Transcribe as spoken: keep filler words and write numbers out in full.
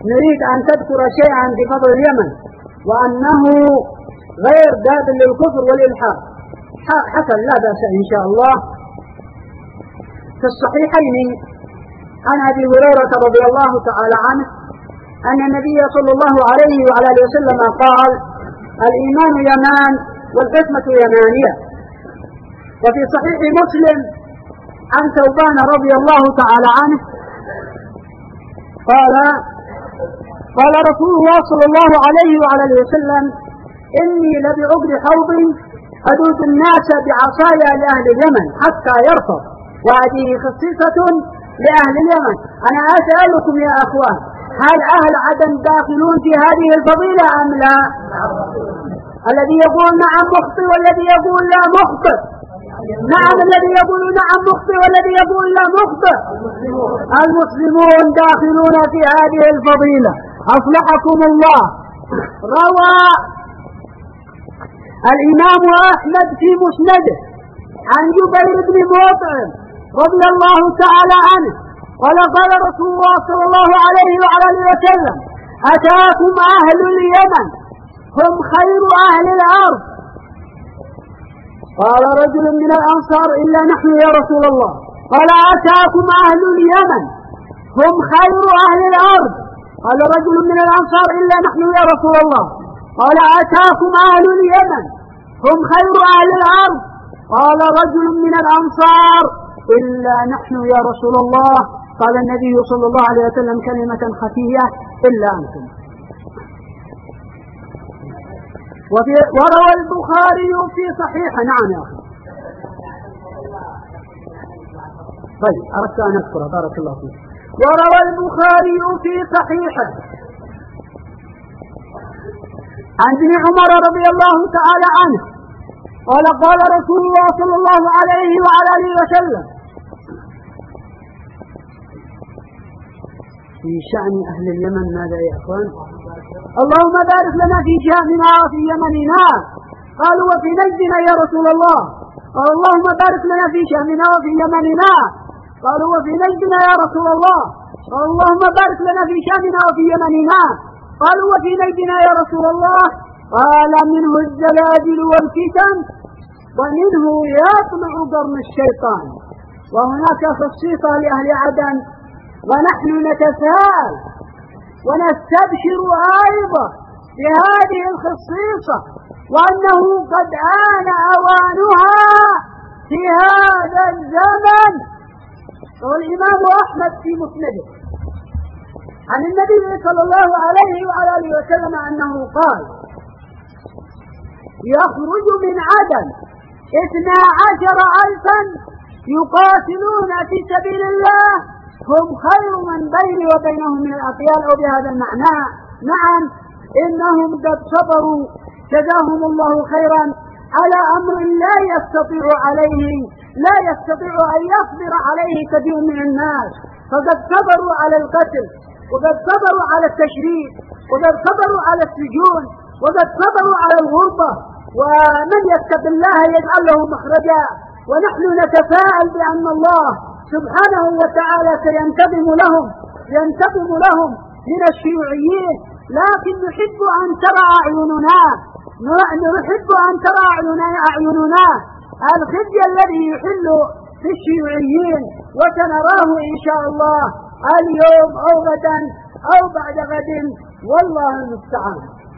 نريد أن تذكر شيئا في فضل اليمن وأنه غير قابل للكفر والإلحاد. حسن، لا بأس إن شاء الله. في الصحيحين عن أبي هريرة رضي الله تعالى عنه أن النبي صلى الله عليه وعلى آله وسلم قال: الإيمان يمان والحكمة يمانية. وفي صحيح مسلم عن ثوبان رضي الله تعالى عنه قال: قال رسول الله صلى الله عليه وعلى آله وسلم: إني لبعقد حوض أدود الناس بعصايا لأهل اليمن حتى يرفض، وهذه خصيصة لأهل اليمن. أنا أسألكم يا أخوان، هل أهل عدن داخلون في هذه الفضيلة أم لا؟ الذي يقول نعم مخطئ والذي يقول لا مخطئ. نعم الذي يقول نعم مخطئ والذي يقول لا مخطئ. المسلمون داخلون في هذه الفضيلة. أصلحكم الله. روى الإمام أحمد في مسنده عن جبير بن مطعم رضي الله تعالى عنه قال: قال رسول الله صلى الله عليه وعلى اله وسلم: أتاكم أهل اليمن هم خير أهل الأرض. قال رجل من الأنصار: إلا نحن يا رسول الله. قال: أتاكم أهل اليمن هم خير أهل الأرض. قال رجل من الأنصار: إلا نحن يا رسول الله. قال: أتاكم أهل اليمن هم خير أهل الأرض. قال رجل من الأنصار: إلا نحن يا رسول الله. قال النبي صلى الله عليه وسلم كلمة خفية: إلا أنتم. وفي وروى البخاري في صحيح. نعم يا أخي. طيب أردت أن أذكر، بارك الله فيك. وروى البخاري في صحيحه عن ابن عمر رضي الله تعالى عنه قال: قال رسول الله صلى الله عليه وعلى آله وسلم في شأن أهل اليمن: ماذا يا أخوان؟ اللهم بارك لنا في شأننا وفي يمننا. قالوا: وفي نجدنا يا رسول الله. قال: اللهم بارك لنا في شأننا وفي يمننا. قالوا: وفي نجدنا يا رسول الله. قال: اللهم بارك لنا في شأننا وفي يمننا. قالوا: وفي نجدنا يا رسول الله. قال: منه الزلازل والفتن ومنه يطلع قرن الشيطان. وهناك خصيصة لأهل عدن، ونحن نتساءل ونستبشر أيضا بهذه الخصيصة، وأنه قد آن أوانها في هذا الزمن. والإمام أحمد في مسنده عن النبي صلى الله عليه وعلى آله وسلم أنه قال: يخرج من عدن اثنا عشر ألفا يقاتلون في سبيل الله هم خير من بيني وبينهم من الأطيال، أو بهذا المعنى. نعم، إنهم قد صبروا جزاهم الله خيرا على أمر لا يستطيع عليه لا يستطيع أن يصبر عليه كثير من الناس، فقد صبروا على القتل، وقد صبروا على التشريد، وقد صبروا على السجون، وقد صبروا على الغربة. ومن يتق الله يجعل له مخرجا. ونحن نتفاءل بأن الله سبحانه وتعالى سينتقم لهم ينتقم لهم من الشيوعيين. لكن نحب أن ترى أعيننا نحب أن ترى أعيننا الخزي الذي يحل في الشيوعيين، وسنراه إن شاء الله اليوم أو غدا أو بعد غد، والله المستعان.